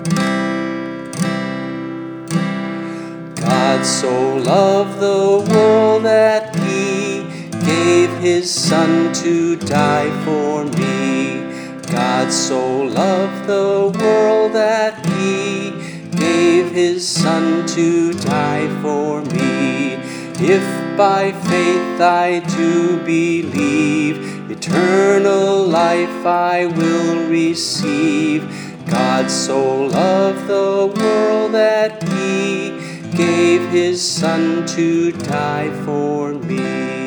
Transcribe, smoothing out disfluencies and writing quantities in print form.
God so loved the world that He gave His Son to die for me. God so loved the world that He gave His Son to die for me. If by faith I do believe, eternal life I will receive. God so loved the world that He gave His Son to die for me.